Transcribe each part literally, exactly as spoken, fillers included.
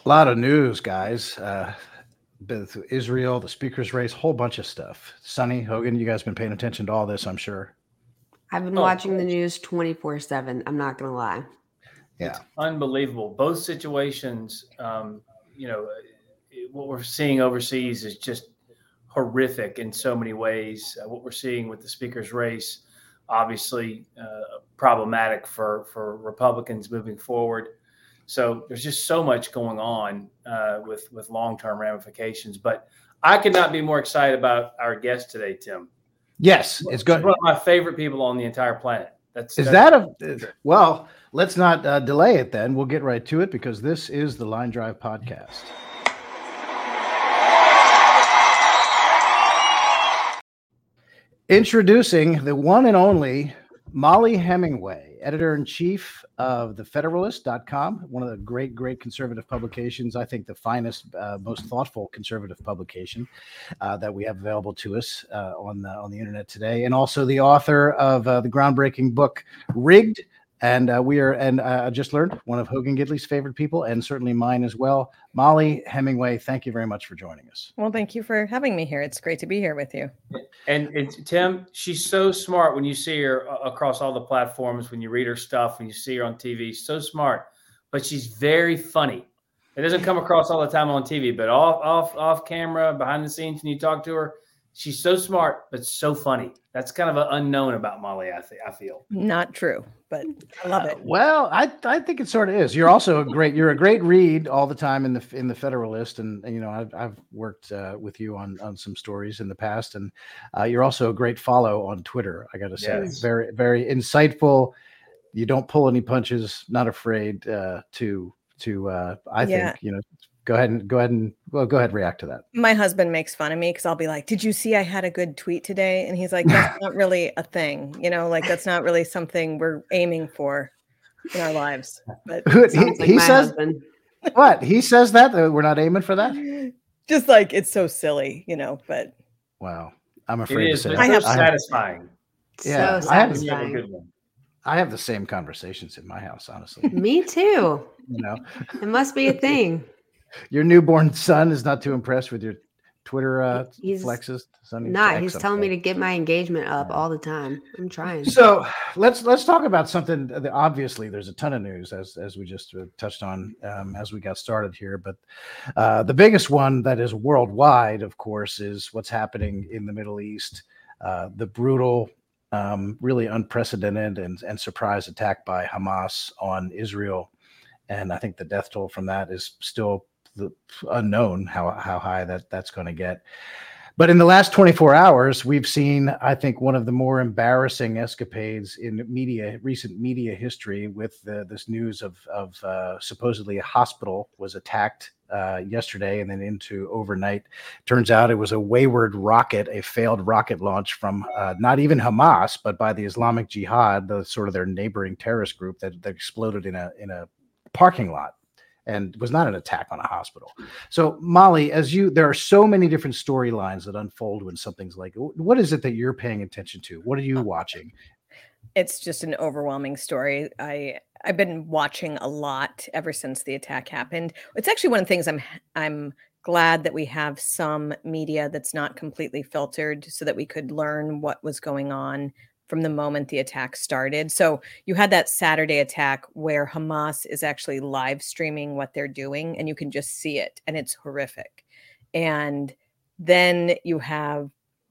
A lot of news, guys. Uh, both Israel, the speaker's race, whole bunch of stuff. Sonny, Hogan, you guys been paying attention to all this, I'm sure. I've been Oh, of watching the course. news twenty-four seven. I'm not going to lie. Yeah. It's unbelievable. Both situations, um, you know, it- what we're seeing overseas is just horrific in so many ways. Uh, what we're seeing with the speaker's race, obviously uh, problematic for, for Republicans moving forward. So there's just so much going on uh, with, with long-term ramifications. But I could not be more excited about our guest today, Tim. Yes, it's She's good. one of my favorite people on the entire planet. That's Is that's, that a well? Let's not uh, delay it. Then we'll get right to it because this is the Line Drive podcast. Introducing the one and only Mollie Hemingway, editor-in-chief of the Federalist dot com, one of the great, great conservative publications. I think the finest, uh, most thoughtful conservative publication uh, that we have available to us uh, on the on the internet today, and also the author of uh, the groundbreaking book Rigged. And uh, we are, and uh, I just learned one of Hogan Gidley's favorite people, and certainly mine as well. Mollie Hemingway, thank you very much for joining us. Well, thank you for having me here. It's great to be here with you. And, and Tim, she's so smart when you see her across all the platforms, when you read her stuff, when you see her on T V, so smart, but she's very funny. It doesn't come across all the time on T V, but off, off, off camera, behind the scenes, when you talk to her, she's so smart, but so funny. That's kind of an unknown about Mollie, I, th- I feel. Not true, but I love it. Uh, well, I I think it sort of is. You're also a great you're a great read all the time in the in the Federalist, and, and you know I've I've worked uh, with you on on some stories in the past, and uh, you're also a great follow on Twitter. I got to say, Yes. very very insightful. You don't pull any punches. Not afraid uh, to to. Uh, I Yeah. think you know. Go ahead and go ahead and well, go ahead and react to that. My husband makes fun of me because I'll be like, "Did you see I had a good tweet today?" And he's like, "That's not really a thing, you know, like that's not really something we're aiming for in our lives." But he Sounds like he my says husband. what he says that uh, we're not aiming for that. just like it's so silly, you know. But Wow, I'm It afraid is, to but say it's I so have- satisfying. Yeah, So I have- When you have a satisfying. good one. I have the same conversations in my house, honestly. Me too. You know, It must be a thing. your newborn son is not too impressed with your Twitter uh, He's flexes. Sonny? Not. X, He's I'm telling me sorry. to get my engagement up Yeah. all the time. I'm trying. So let's let's talk about something. That obviously, there's a ton of news as as we just uh, touched on um, as we got started here. But uh, the biggest one that is worldwide, of course, is what's happening in the Middle East. Uh, the brutal, um, really unprecedented and and surprise attack by Hamas on Israel, and I think the death toll from that is still the unknown how how high that that's going to get. But in the last twenty-four hours, we've seen, I think, one of the more embarrassing escapades in media, recent media history, with the, this news of, of uh, supposedly a hospital was attacked uh, yesterday and then into overnight. Turns out it was a wayward rocket, a failed rocket launch from uh, not even Hamas, but by the Islamic Jihad, the sort of their neighboring terrorist group that, that exploded in a in a parking lot. And was not an attack on a hospital. So, Mollie, as you, there are so many different storylines that unfold when something's like, what is it that you're paying attention to? What are you watching? it's just an overwhelming story. I I've been watching a lot ever since the attack happened. It's actually one of the things I'm I'm glad that we have some media that's not completely filtered so that we could learn what was going on from the moment the attack started. So you had that Saturday attack where Hamas is actually live streaming what they're doing and you can just see it and it's horrific. And then you have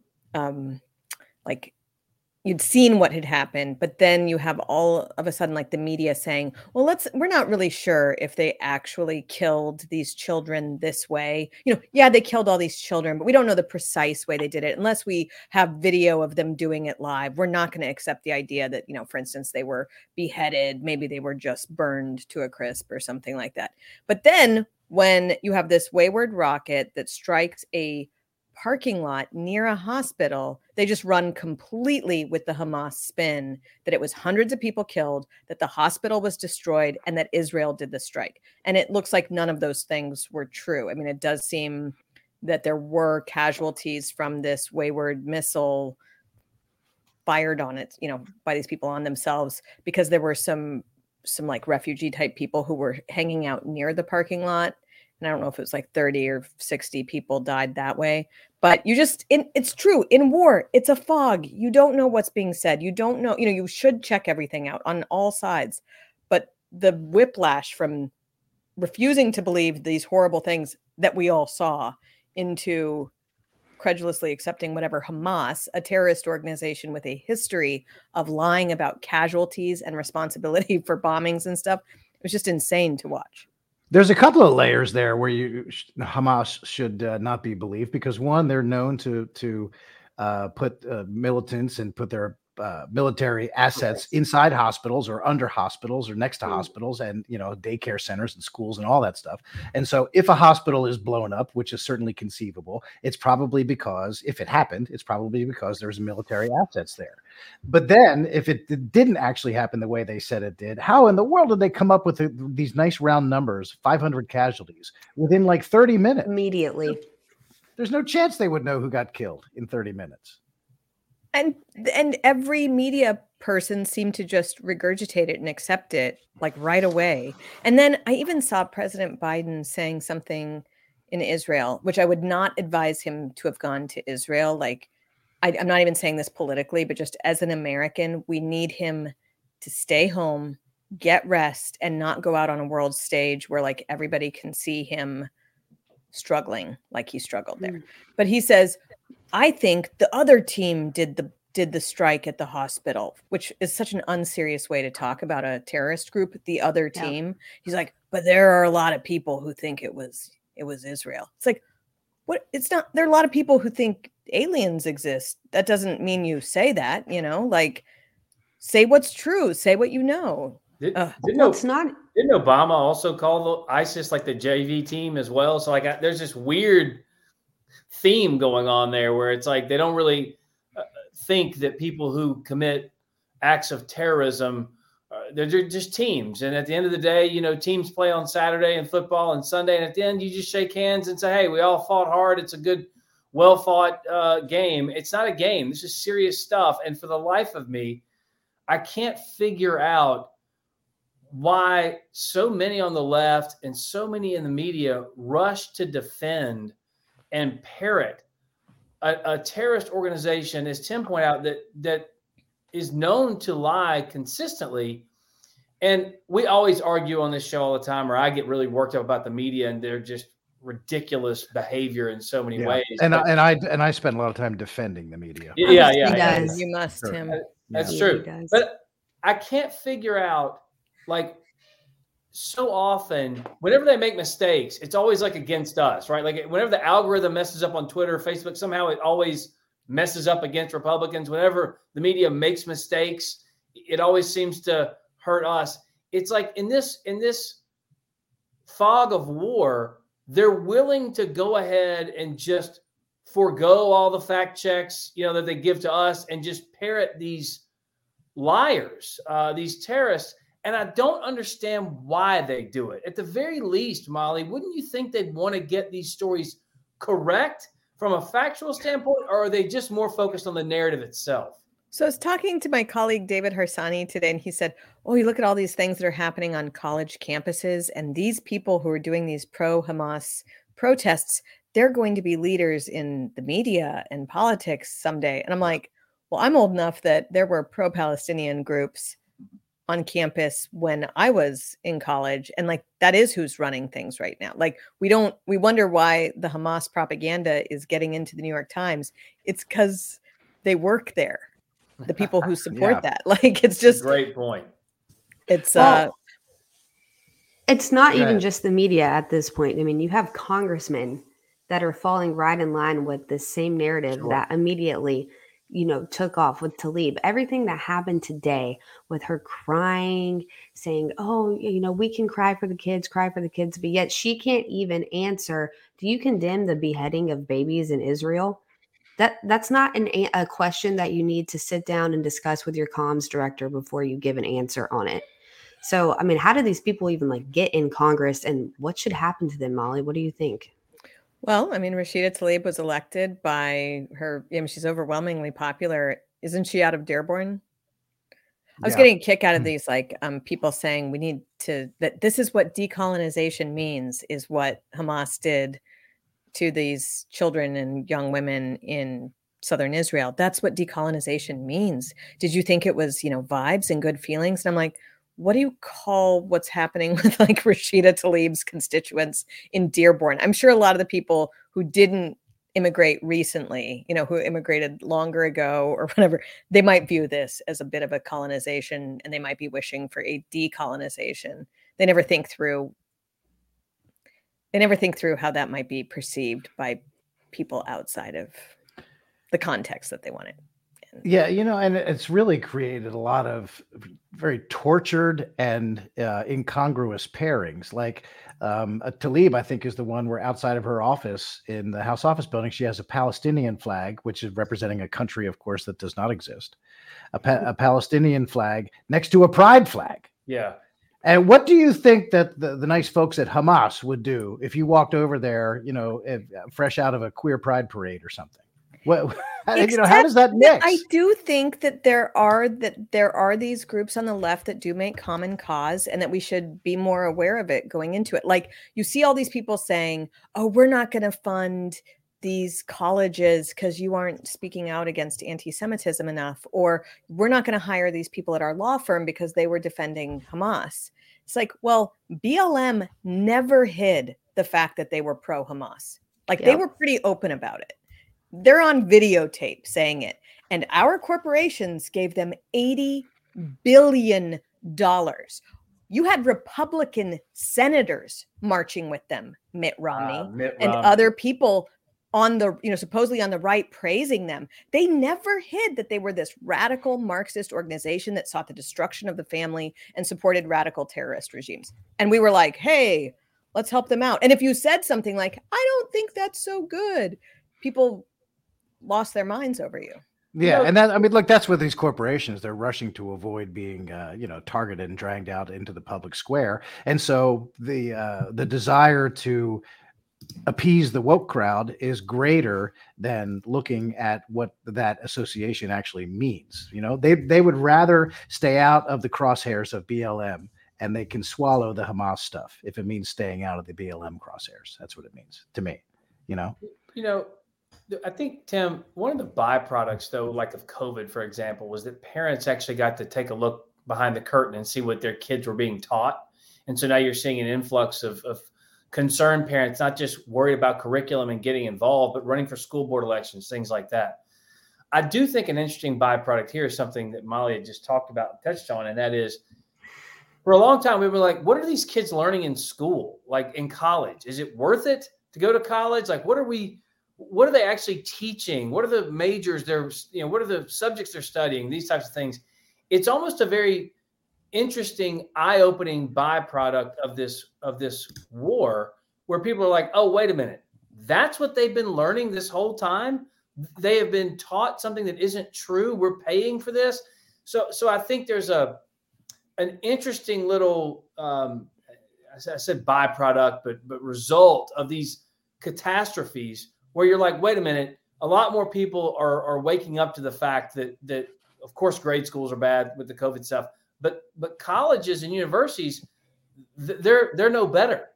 um, like you'd seen what had happened, but then you have all of a sudden like the media saying, well, let's, we're not really sure if they actually killed these children this way. You know, yeah, they killed all these children, but we don't know the precise way they did it unless we have video of them doing it live. We're not going to accept the idea that, you know, for instance, they were beheaded, maybe they were just burned to a crisp or something like that. But then when you have this wayward rocket that strikes a parking lot near a hospital, they just run completely with the Hamas spin that it was hundreds of people killed, that the hospital was destroyed, and that Israel did the strike. And it looks like none of those things were true. I mean, it does seem that there were casualties from this wayward missile fired on it, you know, by these people on themselves, because there were some some like refugee type people who were hanging out near the parking lot. And I don't know if it was like thirty or sixty people died that way. But you just, in, it's true. In war, it's a fog. You don't know what's being said. You don't know, you know, you should check everything out on all sides. But the whiplash from refusing to believe these horrible things that we all saw into credulously accepting whatever Hamas, a terrorist organization with a history of lying about casualties and responsibility for bombings and stuff, it was just insane to watch. There's a couple of layers there where you Hamas should uh, not be believed because one, they're known to to uh, put uh, militants and put their uh, military assets inside hospitals or under hospitals or next to mm. hospitals and, you know, daycare centers and schools and all that stuff. And so if a hospital is blown up, which is certainly conceivable, it's probably because if it happened, it's probably because there's military assets there. But then if it didn't actually happen the way they said it did, how in the world did they come up with these nice round numbers, five hundred casualties within like thirty minutes? Immediately. There's no chance they would know who got killed in thirty minutes. And and every media person seemed to just regurgitate it and accept it like right away. And then I even saw President Biden saying something in Israel, which I would not advise him to have gone to Israel. Like, I, I'm not even saying this politically, but just as an American, we need him to stay home, get rest, and not go out on a world stage where like everybody can see him struggling like he struggled there. Mm. But he says, I think the other team did the did the strike at the hospital, which is such an unserious way to talk about a terrorist group. The other team, yeah. He's like, but there are a lot of people who think it was it was Israel. It's like, what? It's not. There are a lot of people who think aliens exist. That doesn't mean you say that. You know, like say what's true. Say what you know. Did, uh, didn't, well, o- it's not, didn't Obama also call the ISIS like the J V team as well? So like, I, there's this weird theme going on there where it's like they don't really uh, think that people who commit acts of terrorism uh, they're, they're just teams, and at the end of the day, you know, teams play on Saturday and football and Sunday, and at the end you just shake hands and say, hey, we all fought hard. It's a good, well fought uh, game. It's not a game. This is serious stuff, and for the life of me, I can't figure out why so many on the left and so many in the media rush to defend and parrot a, a terrorist organization, as Tim pointed out, that that is known to lie consistently. And we always argue on this show all the time, or I get really worked up about the media and their just ridiculous behavior in so many yeah. ways. And but, I, and I and I spend a lot of time defending the media. Yeah, yeah, he yeah. does. You must, Sure. Tim. That's Yeah, true. he does. But I can't figure out, like, so often, whenever they make mistakes, it's always like against us, right? Like whenever the algorithm messes up on Twitter, Facebook, somehow it always messes up against Republicans. Whenever the media makes mistakes, it always seems to hurt us. It's like in this in this fog of war, they're willing to go ahead and just forego all the fact checks, you know, that they give to us and just parrot these liars, uh, these terrorists. And I don't understand why they do it. At the very least, Molly, wouldn't you think they'd want to get these stories correct from a factual standpoint, or are they just more focused on the narrative itself? So I was talking to my colleague David Harsani today, and he said, oh, you look at all these things that are happening on college campuses, and these people who are doing these pro-Hamas protests, they're going to be leaders in the media and politics someday. And I'm like, well, I'm old enough that there were pro-Palestinian groups on campus when I was in college. And like, that is who's running things right now. Like we don't, we wonder why the Hamas propaganda is getting into the New York Times. It's because they work there. The people who support Yeah. that. Like, it's just Great point. It's, Well, uh, It's not Go even ahead. just the media at this point. I mean, you have congressmen that are falling right in line with the same narrative Sure. that immediately, you know, took off with Tlaib. Everything that happened today with her crying, saying, oh, you know, we can cry for the kids, cry for the kids, but yet she can't even answer, do you condemn the beheading of babies in Israel? That that's not an, a a question that you need to sit down and discuss with your comms director before you give an answer on it. So, I mean, how do these people even like get in Congress, and what should happen to them, Molly? What do you think? well, I mean, Rashida Tlaib was elected by her, I mean, she's overwhelmingly popular. Isn't she out of Dearborn? I was Yeah. getting a kick out of these, like um, people saying we need to, that this is what decolonization means, is what Hamas did to these children and young women in southern Israel. That's what decolonization means. Did you think it was, you know, vibes and good feelings? And I'm like, what do you call what's happening with like Rashida Tlaib's constituents in Dearborn? I'm sure a lot of the people who didn't immigrate recently, you know, who immigrated longer ago or whatever, they might view this as a bit of a colonization, and they might be wishing for a decolonization. They never think through They never think through how that might be perceived by people outside of the context that they want it in. Yeah, you know, and it's really created a lot of very tortured and uh, incongruous pairings. Like um, uh, Tlaib, I think, is the one where outside of her office in the House Office building, she has a Palestinian flag, which is representing a country, of course, that does not exist. A, pa- a Palestinian flag next to a pride flag. Yeah. And what do you think that the, the nice folks at Hamas would do if you walked over there, you know, if, fresh out of a queer pride parade or something? What, you know, how does that mix? I do think that there are that there are these groups on the left that do make common cause, and that we should be more aware of it going into it. Like, you see all these people saying, "Oh, we're not going to fund these colleges because you aren't speaking out against anti-Semitism enough," or "We're not going to hire these people at our law firm because they were defending Hamas." It's like, well, B L M never hid the fact that they were pro-Hamas. Like, Yep. they were pretty open about it. They're on videotape saying it. And our corporations gave them eighty billion dollars. You had Republican senators marching with them, Mitt Romney, Uh, Mitt and Romney. other people on the, you know, supposedly on the right praising them. They never hid that they were this radical Marxist organization that sought the destruction of the family and supported radical terrorist regimes. And we were like, hey, let's help them out. And if you said something like, I don't think that's so good, people lost their minds over you. Yeah, know- and that I mean, look, that's what these corporations, they're rushing to avoid being, uh, you know, targeted and dragged out into the public square, and so the uh, the desire to appease the woke crowd is greater than looking at what that association actually means. You know, they they would rather stay out of the crosshairs of B L M, and they can swallow the Hamas stuff if it means staying out of the B L M crosshairs. That's what it means to me. You know. You know, th- I think, Tim, one of the byproducts, though, like of COVID, for example, was that parents actually got to take a look behind the curtain and see what their kids were being taught. And so now you're seeing an influx of, of concerned parents, not just worried about curriculum and getting involved, but running for school board elections, things like that. I do think an interesting byproduct here is something that Molly had just talked about and touched on, and that is, for a long time, we were like, what are these kids learning in school, like in college? Is it worth it to go to college? Like, what are we, what are they actually teaching? What are the majors they're, you know, what are the subjects they're studying? These types of things. It's almost a very interesting, eye-opening byproduct of this, of this war, where people are like, oh, wait a minute. That's what they've been learning this whole time. They have been taught something that isn't true. We're paying for this. So, so I think there's a, an interesting little, um, I said byproduct, but, but result of these catastrophes, where you're like, wait a minute, a lot more people are, are waking up to the fact that, that of course, grade schools are bad with the COVID stuff, but, but colleges and universities, they're, they're no better.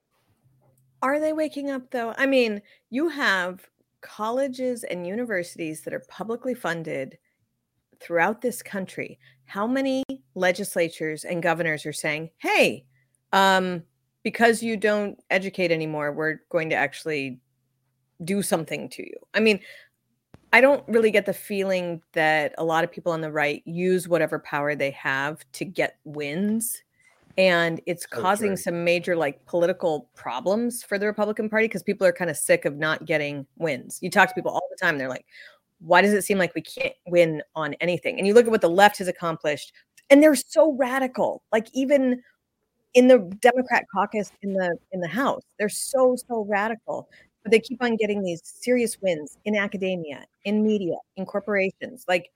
Are they waking up, though? I mean, you have colleges and universities that are publicly funded throughout this country. How many legislatures and governors are saying, hey, um, because you don't educate anymore, we're going to actually do something to you? I mean, I don't really get the feeling that a lot of people on the right use whatever power they have to get wins. And it's So causing true. some major like political problems for the Republican Party, because people are kind of sick of not getting wins. You talk to people all the time, they're like, why does it seem like we can't win on anything? And you look at what the left has accomplished, and they're so radical. Like, even in the Democrat caucus in the in the House, they're so, so radical. But they keep on getting these serious wins in academia, in media, in corporations. Like,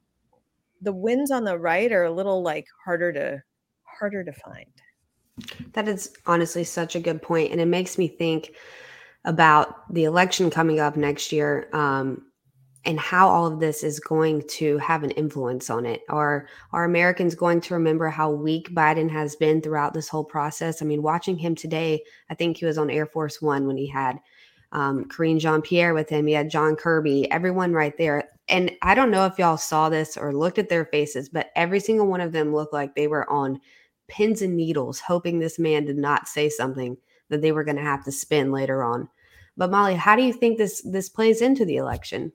the wins on the right are a little like harder to harder to find. That is honestly such a good point. And it makes me think about the election coming up next year. Um, and how all of this is going to have an influence on it. Are are Americans going to remember how weak Biden has been throughout this whole process? I mean, watching him today, I think he was on Air Force One when he had um, Karine Jean-Pierre with him. He had John Kirby, everyone right there. And I don't know if y'all saw this or looked at their faces, but every single one of them looked like they were on pins and needles, hoping this man did not say something that they were going to have to spin later on. But Molly, how do you think this this plays into the election?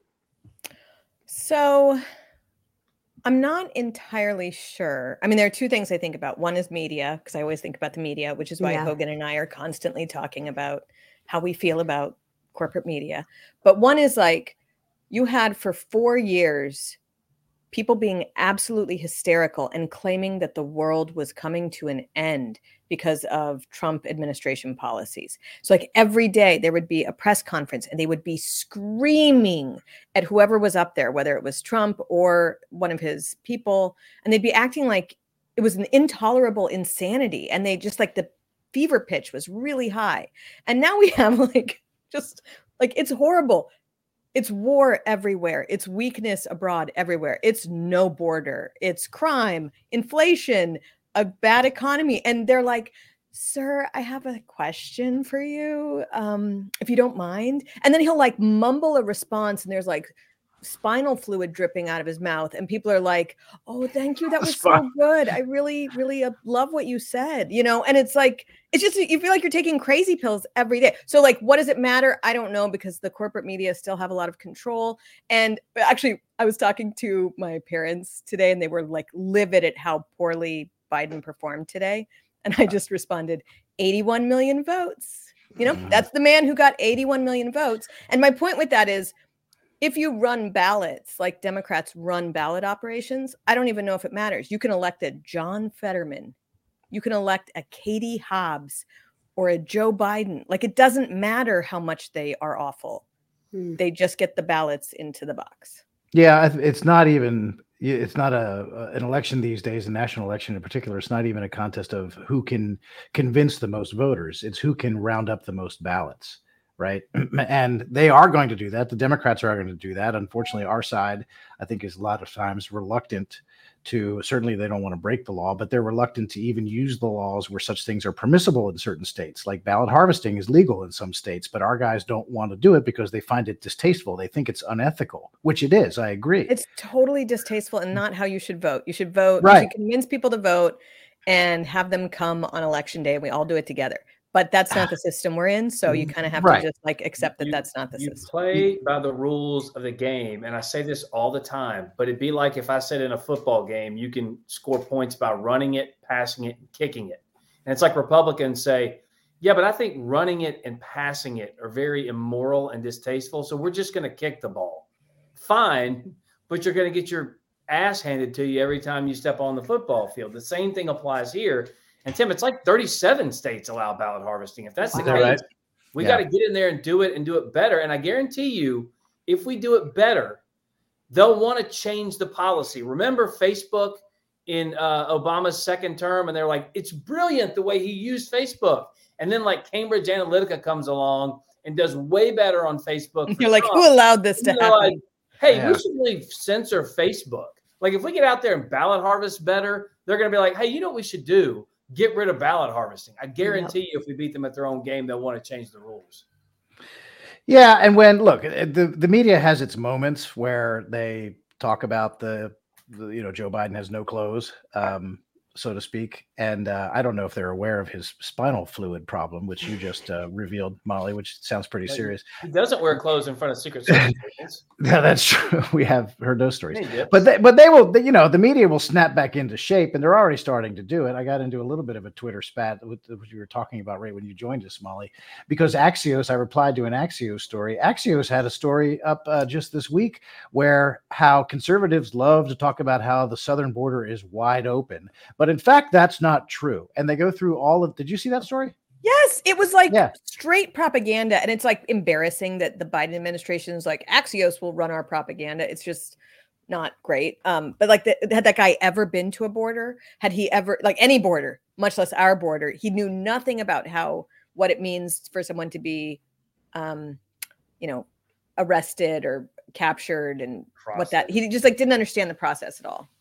So I'm not entirely sure. I mean, there are two things I think about. One is media, because I always think about the media, which is why Yeah. Hogan and I are constantly talking about how we feel about corporate media. But one is like, you had for four years people being absolutely hysterical and claiming that the world was coming to an end because of Trump administration policies. So like every day there would be a press conference and they would be screaming at whoever was up there, whether it was Trump or one of his people, and they'd be acting like it was an intolerable insanity. And they just like the fever pitch was really high. And now we have like, just like, it's horrible. It's war everywhere. It's weakness abroad everywhere. It's no border. It's crime, inflation, a bad economy. And they're like, sir, I have a question for you, um, if you don't mind. And then he'll like mumble a response and there's like spinal fluid dripping out of his mouth. And people are like, oh, thank you. That was so good. I really, really uh, love what you said, you know? And it's like, it's just, you feel like you're taking crazy pills every day. So like, what does it matter? I don't know, because the corporate media still have a lot of control. And actually, I was talking to my parents today and they were like livid at how poorly Biden performed today. And I just responded, eighty-one million votes. You know, that's the man who got eighty-one million votes. And my point with that is, if you run ballots like Democrats run ballot operations, I don't even know if it matters. You can elect a John Fetterman. You can elect a Katie Hobbs or a Joe Biden. Like, it doesn't matter how much they are awful. Hmm. They just get the ballots into the box. Yeah, it's not even, it's not a an election these days, a national election in particular. It's not even a contest of who can convince the most voters. It's who can round up the most ballots. Right. And they are going to do that. The Democrats are going to do that. Unfortunately, our side, I think, is a lot of times reluctant to, certainly they don't want to break the law, but they're reluctant to even use the laws where such things are permissible in certain states. Like ballot harvesting is legal in some states, but our guys don't want to do it because they find it distasteful. They think it's unethical, which it is. I agree. It's totally distasteful and not how you should vote. You should vote. Right. You should convince people to vote and have them come on election day and we all do it together. But that's not the system we're in. So you kind of have right. to just like accept that you, that's not the you system. Play by the rules of the game. And I say this all the time, but it'd be like if I said in a football game, you can score points by running it, passing it, and kicking it. And it's like Republicans say, yeah, but I think running it and passing it are very immoral and distasteful. So we're just going to kick the ball. Fine, but you're going to get your ass handed to you every time you step on the football field. The same thing applies here. And Tim, it's like thirty-seven states allow ballot harvesting. If that's the case, right? we yeah. got to get in there and do it and do it better. And I guarantee you, if we do it better, they'll want to change the policy. Remember Facebook in uh, Obama's second term, and they're like, it's brilliant the way he used Facebook. And then like Cambridge Analytica comes along and does way better on Facebook. You're like, Trump. Who allowed this to happen? Like, hey, yeah. we should really censor Facebook. Like if we get out there and ballot harvest better, they're going to be like, hey, you know what we should do? Get rid of ballot harvesting. I guarantee yep. you, if we beat them at their own game, they'll want to change the rules. Yeah, and when look, the the media has its moments where they talk about the, the you know, Joe Biden has no clothes, um, so to speak, and uh, I don't know if they're aware of his spinal fluid problem, which you just uh, revealed, Molly, which sounds pretty serious. He doesn't wear clothes in front of Secret Service agents. Yeah, that's true. We have heard those stories, but they, but they will, you know, the media will snap back into shape, and they're already starting to do it. I got into a little bit of a Twitter spat with what you were talking about right when you joined us, Molly, because Axios. I replied to an Axios story. Axios had a story up uh, just this week where how conservatives love to talk about how the southern border is wide open, but in fact, that's not true. And they go through all of. Did you see that story? Yes, it was like yeah. straight propaganda. And it's like embarrassing that the Biden administration is like, Axios will run our propaganda. It's just not great. Um, but like, the, had that guy ever been to a border? Had he ever, like any border, much less our border? He knew nothing about how, what it means for someone to be, um, you know, arrested or captured and Process. what that he just like didn't understand the process at all.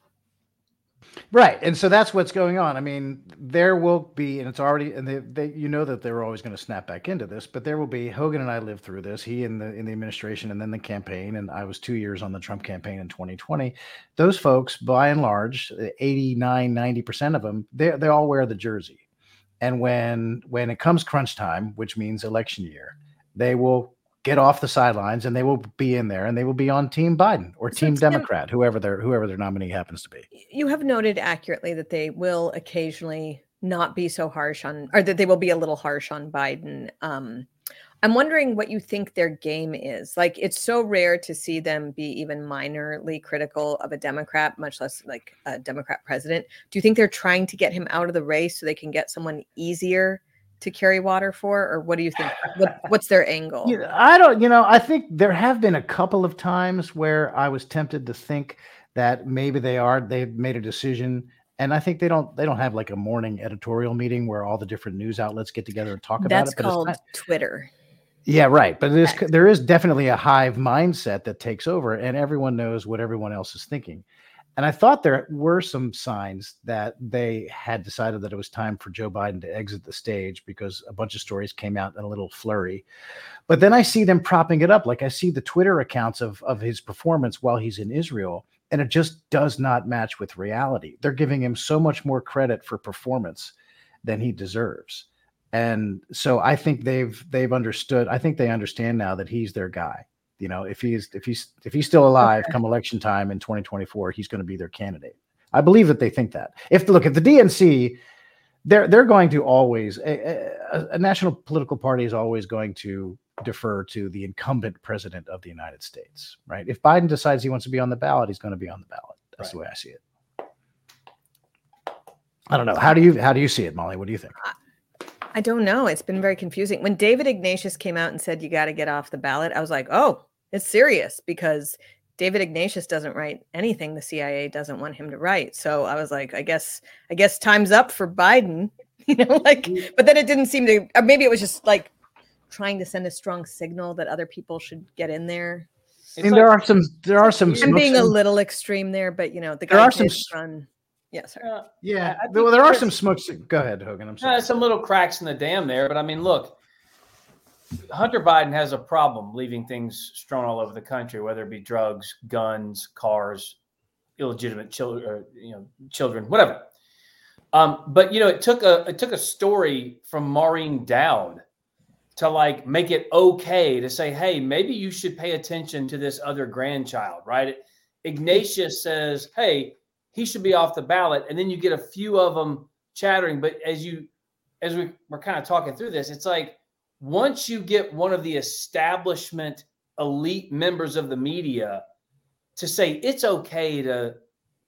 Right. And so that's what's going on. I mean, there will be, and it's already, and they, they you know that they're always going to snap back into this, but there will be, Hogan and I lived through this, he in the in the administration and then the campaign, and I was two years on the Trump campaign in twenty twenty. Those folks, by and large, eighty-nine, ninety percent of them, they they all wear the jersey. And when when it comes crunch time, which means election year, they will get off the sidelines and they will be in there and they will be on Team Biden or So Team Tim, Democrat, whoever their whoever their nominee happens to be. You have noted accurately that they will occasionally not be so harsh on, or that they will be a little harsh on Biden. Um, I'm wondering what you think their game is. Like, it's so rare to see them be even minorly critical of a Democrat, much less like a Democrat president. Do you think they're trying to get him out of the race so they can get someone easier to carry water for, or what do you think? What, what's their angle? Yeah, I don't, you know, I think there have been a couple of times where I was tempted to think that maybe they are, they've made a decision. And I think they don't, they don't have like a morning editorial meeting where all the different news outlets get together and talk about That's it. But called it's not, Twitter. Yeah, right. But it is, there is definitely a hive mindset that takes over and everyone knows what everyone else is thinking. And I thought there were some signs that they had decided that it was time for Joe Biden to exit the stage because a bunch of stories came out in a little flurry. But then I see them propping it up. Like I see the Twitter accounts of, of his performance while he's in Israel, and it just does not match with reality. They're giving him so much more credit for performance than he deserves. And so I think they've they've understood. I think they understand now that he's their guy. You know, if he's if he's if he's still alive Okay. come election time in twenty twenty-four, he's going to be their candidate. I believe that they think that. If look, if the D N C, they're they're going to always a, a, a national political party is always going to defer to the incumbent president of the United States, right? If Biden decides he wants to be on the ballot, he's going to be on the ballot. That's Right. the way I see it. I don't know. How do you how do you see it, Molly? What do you think? I don't know. It's been very confusing. When David Ignatius came out and said, you got to get off the ballot, I was like, oh, it's serious, because David Ignatius doesn't write anything the C I A doesn't want him to write. So I was like, I guess, I guess time's up for Biden, you know, like, but then it didn't seem to, or maybe it was just like trying to send a strong signal that other people should get in there. I mean, there are some there are some I'm smokes being a and- little extreme there, but you know, the There guy are some did s- run. Yeah, sorry. Uh, yeah. I think Well, there are there's- some smokes. Go ahead, Hogan. I'm Uh, sorry. some little cracks in the dam there, but I mean, look, Hunter Biden has a problem leaving things strewn all over the country, whether it be drugs, guns, cars, illegitimate children, or, you know, children, whatever. Um, but you know, it took a it took a story from Maureen Dowd to like make it okay to say, hey, maybe you should pay attention to this other grandchild, right? Ignatius says, hey, he should be off the ballot, and then you get a few of them chattering. But as you, as we were kind of talking through this, it's like once you get one of the establishment elite members of the media to say it's okay to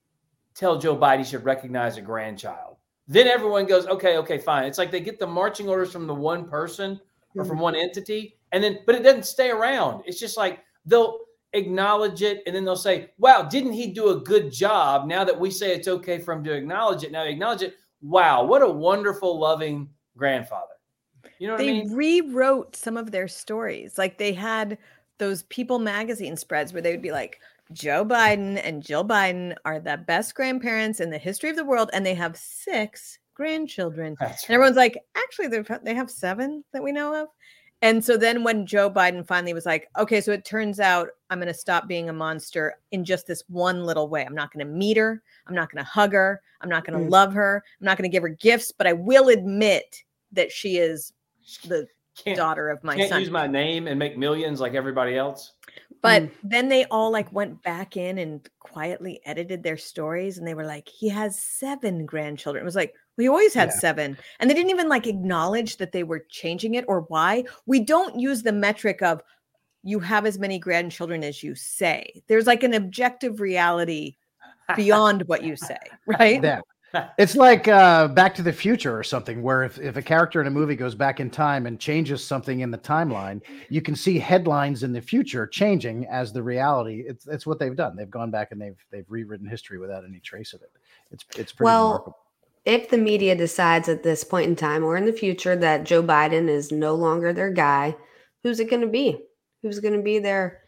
tell Joe Biden he should recognize a grandchild, then everyone goes, okay, okay, fine. It's like they get the marching orders from the one person or from one entity, and then, but it doesn't stay around. It's just like they'll acknowledge it, and then they'll say, wow, didn't he do a good job? Now that we say it's okay for him to acknowledge it, now acknowledge it. Wow, what a wonderful, loving grandfather. You know what They I mean? rewrote some of their stories. Like they had those People magazine spreads where they would be like, Joe Biden and Jill Biden are the best grandparents in the history of the world, and they have six grandchildren. That's And everyone's like, actually, they've- they have seven that we know of. And so then when Joe Biden finally was like, okay, so it turns out I'm going to stop being a monster in just this one little way. I'm not going to meet her. I'm not going to hug her. I'm not going to Mm. love her. I'm not going to give her gifts, but I will admit that she is the Can't, daughter of my can't son. use my name and make millions like everybody else. But Mm. then they all like went back in and quietly edited their stories, and they were like, he has seven grandchildren. It was like, we always had Yeah. seven. And they didn't even like acknowledge that they were changing it or why. We don't use the metric of you have as many grandchildren as you say. There's like an objective reality beyond what you say, right? Yeah. It's like uh, Back to the Future or something, where if, if a character in a movie goes back in time and changes something in the timeline, you can see headlines in the future changing as the reality. It's it's what they've done. They've gone back and they've they've rewritten history without any trace of it. It's it's pretty Well, remarkable. if the media decides at this point in time or in the future that Joe Biden is no longer their guy, who's it going to be? Who's going to be their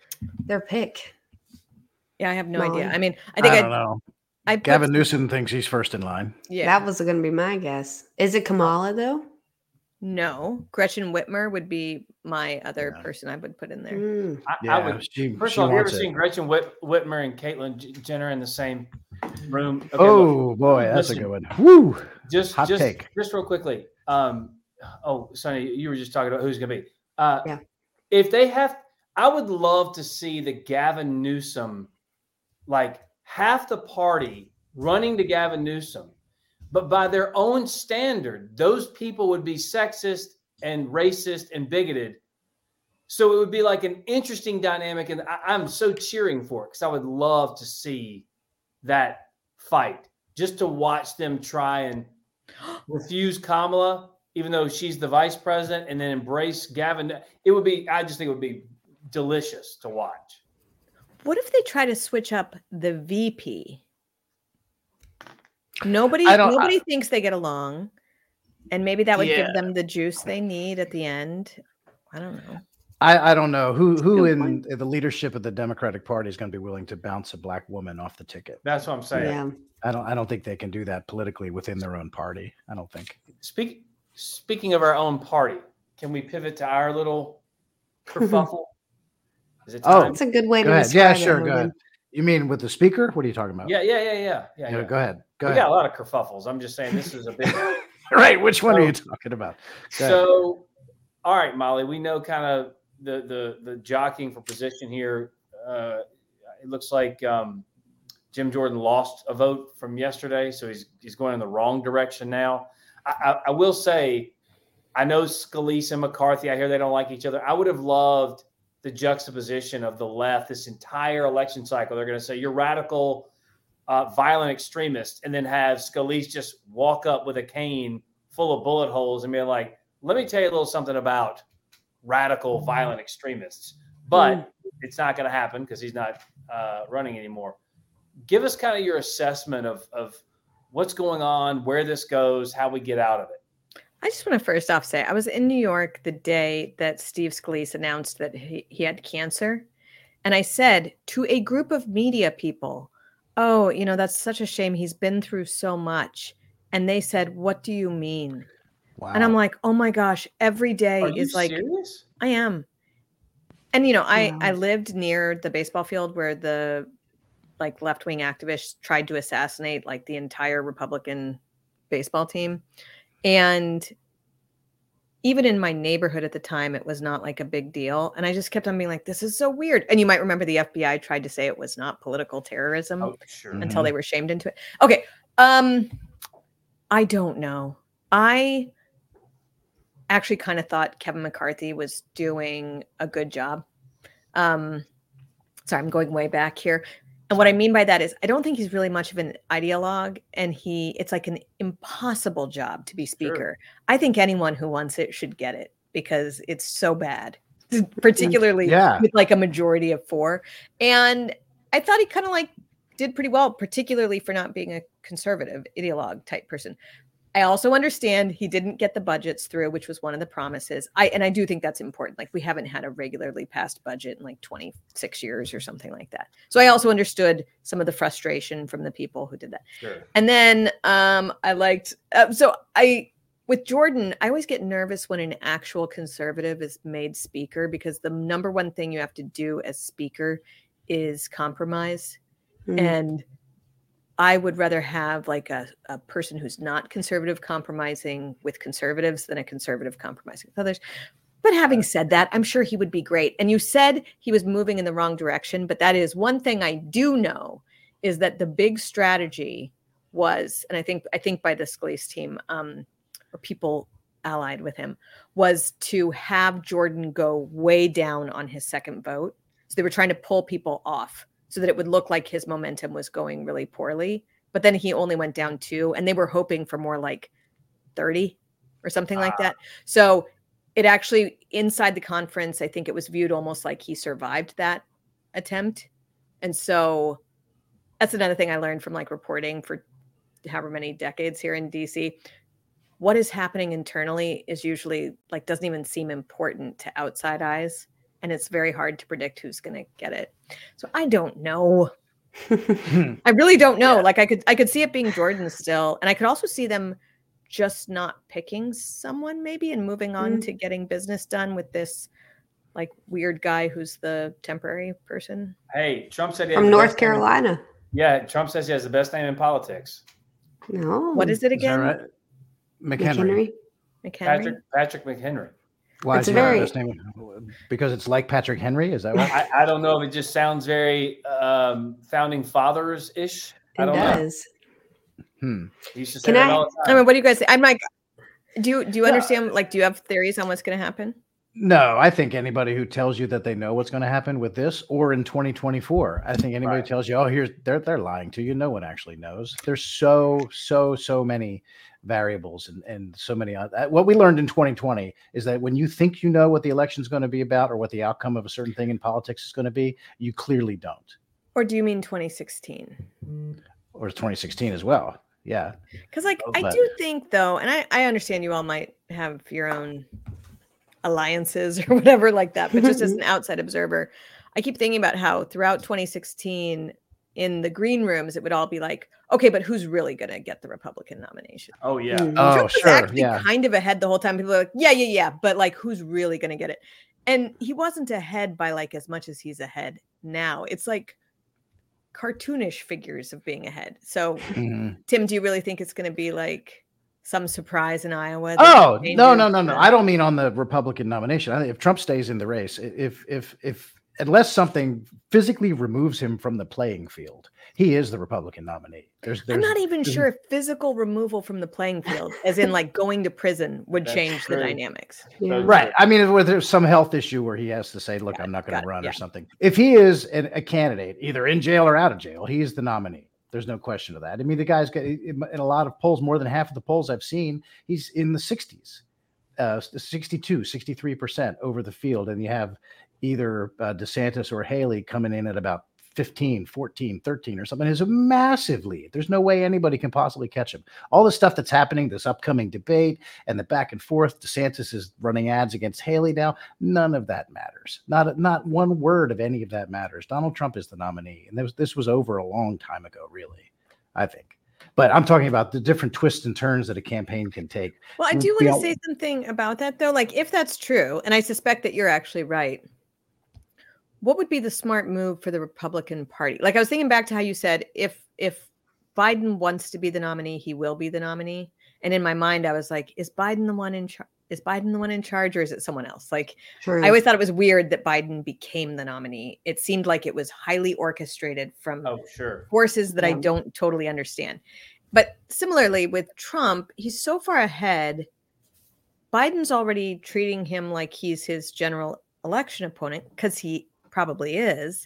Their pick. Yeah, I have no Molly. idea. I mean, I think I I, don't know. I put Gavin some- Newsom thinks he's first in line. Yeah. That was going to be my guess. Is it Kamala though? No, Gretchen Whitmer would be my other Yeah. person I would put in there. Mm. I, Yeah, I would. she, First she of all, have you ever wants it. seen Gretchen Whit, Whitmer and Caitlyn J- Jenner in the same room? Okay, Oh look, boy, that's listen, a good one. Woo! Just, Hot just, take. just real quickly. Um, oh, Sonny, you were just talking about who's going to be. Uh, Yeah. If they have, I would love to see the Gavin Newsom, like half the party running to Gavin Newsom, but by their own standard, those people would be sexist and racist and bigoted. So it would be like an interesting dynamic, and I, I'm so cheering for it because I would love to see that fight, just to watch them try and refuse Kamala, even though she's the vice president, and then embrace Gavin. It would be, I just think it would be delicious to watch. What if they try to switch up the V P? Nobody, I don't- nobody thinks they get along, and maybe that would Yeah. give them the juice they need at the end. I don't know. I, I don't know who who Good in point. the leadership of the Democratic Party is going to be willing to bounce a black woman off the ticket. That's what I'm saying. Yeah. I don't I don't think they can do that politically within their own party. I don't think. Speak, speaking of our own party, can we pivot to our little kerfuffle? Is it Oh, time? That's a good way Go to ahead. describe Yeah, it, sure. Go Hogan. ahead. You mean with the speaker? What are you talking about? Yeah, yeah, yeah, yeah, yeah. Yeah, yeah. Go ahead. Go we ahead. got a lot of kerfuffles. I'm just saying this is a big one. Right. Which one are So- you talking about? Go ahead. So, all right, Molly, we know kind of the the the jockeying for position here. Uh, it looks like um, Jim Jordan lost a vote from yesterday, so he's he's going in the wrong direction now. I, I, I will say, I know Scalise and McCarthy. I hear they don't like each other. I would have loved the juxtaposition of the left this entire election cycle. They're going to say you're radical, uh, violent extremists, and then have Scalise just walk up with a cane full of bullet holes and be like, let me tell you a little something about radical, violent extremists. But it's not going to happen because he's not uh, running anymore. Give us kind of your assessment of, of what's going on, where this goes, how we get out of it. I just want to first off say I was in New York the day that Steve Scalise announced that he, he had cancer. And I said to a group of media people, oh, you know, that's such a shame. He's been through so much. And they said, what do you mean? Wow. And I'm like, oh my gosh, every day Are you is like, serious? I am. And, you know, I, Wow. I lived near the baseball field where the like left-wing activists tried to assassinate like the entire Republican baseball team. And even in my neighborhood at the time, it was not like a big deal. And I just kept on being like, this is so weird. And you might remember the F B I tried to say it was not political terrorism Oh, sure. Mhm. until they were shamed into it. Okay. Um, I don't know. I actually kind of thought Kevin McCarthy was doing a good job. Um, sorry, I'm going way back here. And what I mean by that is I don't think he's really much of an ideologue, and he it's like an impossible job to be speaker. I think anyone who wants it should get it because it's so bad, particularly Yeah. with like a majority of four. And I thought he kind of like did pretty well, particularly for not being a conservative ideologue type person. I also understand he didn't get the budgets through, which was one of the promises. I and I do think that's important. Like we haven't had a regularly passed budget in like twenty-six years or something like that. So I also understood some of the frustration from the people who did that. Sure. And then um, I liked, uh, so I, with Jordan, I always get nervous when an actual conservative is made speaker because the number one thing you have to do as speaker is compromise. Mm. And I would rather have like a, a person who's not conservative compromising with conservatives than a conservative compromising with others. But having said that, I'm sure he would be great. And you said he was moving in the wrong direction, but that is one thing I do know is that the big strategy was, and I think I think by the Scalise team um, or people allied with him, was to have Jordan go way down on his second vote. So they were trying to pull people off so that it would look like his momentum was going really poorly. But then he only went down two, and they were hoping for more like thirty or something like that. So it actually, inside the conference, I think it was viewed almost like he survived that attempt. And so that's another thing I learned from like reporting for however many decades here in D C. What is happening internally is usually like doesn't even seem important to outside eyes. and it's very hard to predict who's going to get it. So I don't know. I really don't know. Yeah. Like I could, I could see it being Jordan still, and I could also see them just not picking someone maybe and moving on mm. to getting business done with this like weird guy who's the temporary person. Hey, Trump said he from North Carolina. Name. Yeah, Trump says he has the best name in politics. No, what is it again? Is that right? McHenry. McHenry. Patrick Patrick McHenry. Why it's is very... best name? Because it's like Patrick Henry. Is that what? I, I don't know. It just sounds very um, founding fathers ish. I don't it does. know. Hmm. You should say Can that I? all the I time. mean, what do you guys say? I'm like, do you do you understand? Like, do you have theories on what's going to happen? No, I think anybody who tells you that they know what's going to happen with this or in twenty twenty-four, I think anybody Right. who tells you, oh, here's they're they're lying to you. No one actually knows. There's so so so many variables and and so many. Uh, what we learned in twenty twenty is that when you think you know what the election is going to be about or what the outcome of a certain thing in politics is going to be, you clearly don't. Or do you mean twenty sixteen? Or twenty sixteen as well. Yeah. Because like Oh, I but- do think though, and I I understand you all might have your own alliances or whatever like that, but just as an outside observer, I keep thinking about how throughout twenty sixteen in the green rooms it would all be like, okay, but who's really going to get the Republican nomination? Oh yeah. Mm. Oh, Trump was sure. actually Yeah. kind of ahead the whole time. People are like, yeah, yeah, yeah, but like who's really going to get it? And he wasn't ahead by like as much as he's ahead now. It's like cartoonish figures of being ahead. So Mhm. Tim, do you really think it's going to be like some surprise in Iowa? that Oh, no, changes no, no, no. the- I don't mean on the Republican nomination. I think if Trump stays in the race, if, if, if, unless something physically removes him from the playing field, he is the Republican nominee. There's, there's I'm not even there's- sure if physical removal from the playing field, as in like going to prison, would That's change true. the dynamics. Yeah. Right. I mean, if there's some health issue where he has to say, look, Got I'm it, not going got to it, run yeah. or something. If he is an, a candidate, either in jail or out of jail, he's the nominee. There's no question of that. I mean, the guy's got in a lot of polls, more than half of the polls I've seen, he's in the sixties, uh, sixty-two, sixty-three percent over the field. And you have either uh, DeSantis or Haley coming in at about fifteen, fourteen, thirteen or something. It's a massive lead. There's no way anybody can possibly catch him. All the stuff that's happening, this upcoming debate and the back and forth, DeSantis is running ads against Haley now. None of that matters. Not, not one word of any of that matters. Donald Trump is the nominee. And this, this was over a long time ago, really, I think. But I'm talking about the different twists and turns that a campaign can take. Well, I do want Beyond- to say something about that though. Like if that's true, and I suspect that you're actually right, what would be the smart move for the Republican Party? Like I was thinking back to how you said, if if Biden wants to be the nominee, he will be the nominee. And in my mind, I was like, is Biden the one in charge? Is Biden the one in charge or is it someone else? Like True. I always thought it was weird that Biden became the nominee. It seemed like it was highly orchestrated from Oh sure. forces that I Yeah. don't totally understand. But similarly with Trump, he's so far ahead. Biden's already treating him like he's his general election opponent because he probably is.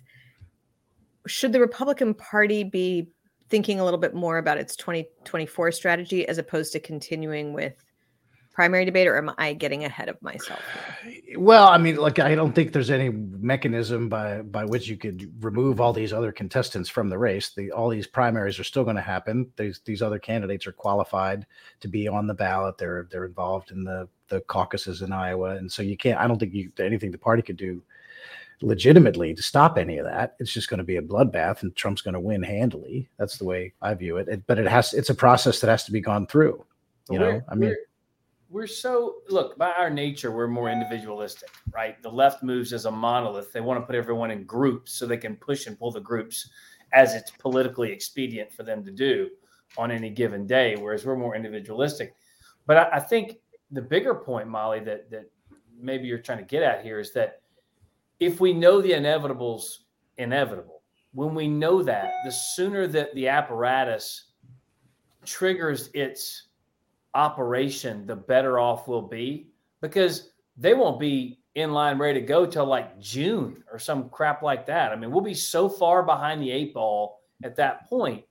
Should the Republican Party be thinking a little bit more about its twenty twenty-four strategy as opposed to continuing with primary debate, or am I getting ahead of myself here? Well, I mean, like, I don't think there's any mechanism by by which you could remove all these other contestants from the race. The, all these primaries are still going to happen. These these other candidates are qualified to be on the ballot. They're they're involved in the the caucuses in Iowa, and so you can't. I don't think you anything the party could do legitimately to stop any of that. It's just going to be a bloodbath, and Trump's going to win handily. That's the way I view it. it. But it has. It's a process that has to be gone through. You know, We're- I mean. we're, we're so look by our nature, we're more individualistic, right? The left moves as a monolith. They want to put everyone in groups so they can push and pull the groups as it's politically expedient for them to do on any given day, whereas we're more individualistic. But I, I think the bigger point, Molly, that that maybe you're trying to get at here is that if we know the inevitable's inevitable, when we know that, the sooner that the apparatus triggers its operation, the better off we'll be, because they won't be in line ready to go till like June or some crap like that. I mean, we'll be so far behind the eight ball at that point.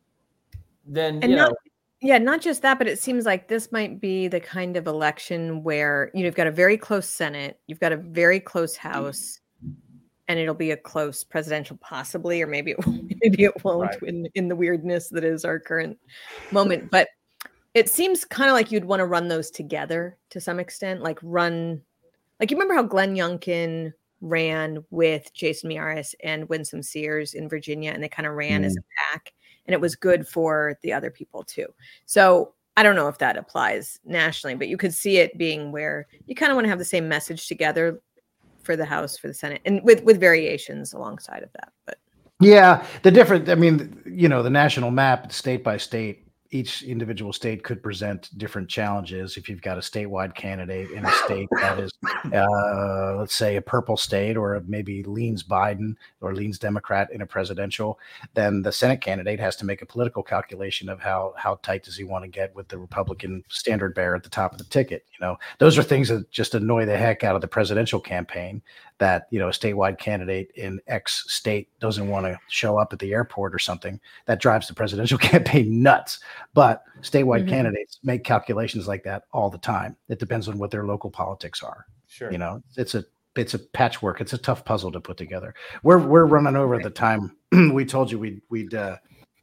Then, And you not, know, yeah, not just that, but it seems like this might be the kind of election where you know, you've got a very close Senate, you've got a very close House, and it'll be a close presidential, possibly, or maybe it won't, maybe it won't Right. in, in the weirdness that is our current moment. But it seems kind of like you'd want to run those together to some extent, like run, like you remember how Glenn Youngkin ran with Jason Miyares and Winsome Sears in Virginia, and they kind of ran mm. as a pack, and it was good for the other people too. So I don't know if that applies nationally, but you could see it being where you kind of want to have the same message together for the House, for the Senate, and with, with variations alongside of that. But yeah, the different, I mean, you know, the national map, state by state, each individual state could present different challenges. If you've got a statewide candidate in a state that is, uh, let's say, a purple state, or maybe leans Biden or leans Democrat in a presidential, then the Senate candidate has to make a political calculation of how how tight does he want to get with the Republican standard bearer at the top of the ticket. You know, those are things that just annoy the heck out of the presidential campaign. That, you know, a statewide candidate in X state doesn't want to show up at the airport or something. That drives the presidential campaign nuts. But statewide mm-hmm. candidates make calculations like that all the time. It depends on what their local politics are. Sure. You know, it's a it's a patchwork. It's a tough puzzle to put together. We're we're running over right. the time. We told you we'd we'd uh,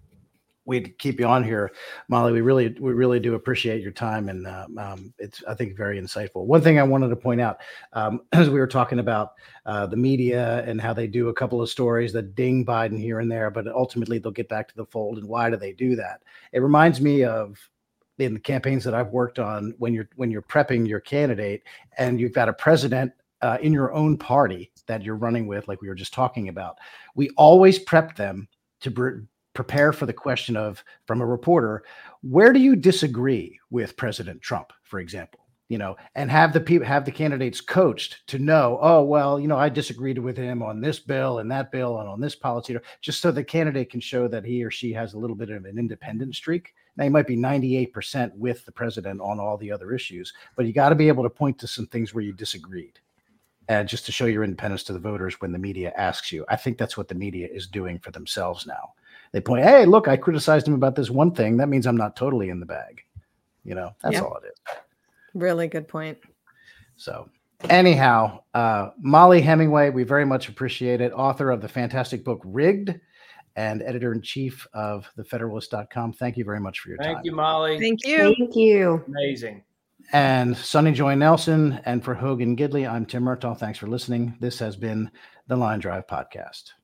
we'd keep you on here, Molly. We really we really do appreciate your time, and uh, um, it's I think very insightful. One thing I wanted to point out um, as we were talking about uh, the media and how they do a couple of stories that ding Biden here and there, but ultimately they'll get back to the fold. And why do they do that? It reminds me of in the campaigns that I've worked on, when you're when you're prepping your candidate and you've got a president uh, in your own party that you're running with, like we were just talking about. We always prep them to br- prepare for the question of, from a reporter, where do you disagree with President Trump, for example? You know, and have the people have the candidates coached to know, oh, well, you know, I disagreed with him on this bill and that bill and on this policy, just so the candidate can show that he or she has a little bit of an independent streak. Now, you might be ninety-eight percent with the president on all the other issues, but you got to be able to point to some things where you disagreed, and just to show your independence to the voters when the media asks you. I think that's what the media is doing for themselves now. They point, hey, look, I criticized him about this one thing. That means I'm not totally in the bag. You know, that's yep. all it is. Really good point. So anyhow, uh, Molly Hemingway, we very much appreciate it. Author of the fantastic book Rigged and editor-in-chief of the federalist dot com. Thank you very much for your Thank time. Thank you, Molly. Thank you. Thank you. Amazing. And Sonny Joy Nelson, and for Hogan Gidley, I'm Tim Murtaugh. Thanks for listening. This has been the Line Drive Podcast.